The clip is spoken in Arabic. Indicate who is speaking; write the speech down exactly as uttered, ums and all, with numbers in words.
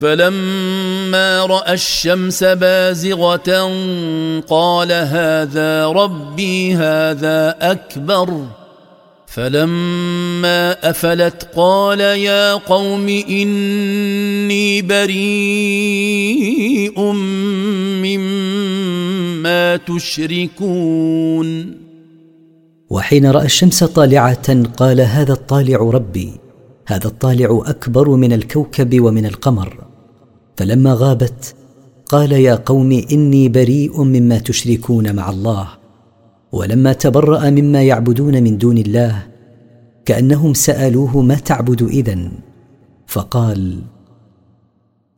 Speaker 1: فلما رأى الشمس بازغة قال هذا ربي هذا أكبر فلما أفلت قال يا قوم إني بريء مما تشركون.
Speaker 2: وحين رأى الشمس طالعة قال هذا الطالع ربي هذا الطالع أكبر من الكوكب ومن القمر. فلما غابت قال يا قوم إني بريء مما تشركون مع الله. ولما تبرأ مما يعبدون من دون الله كأنهم سألوه ما تعبد إذن فقال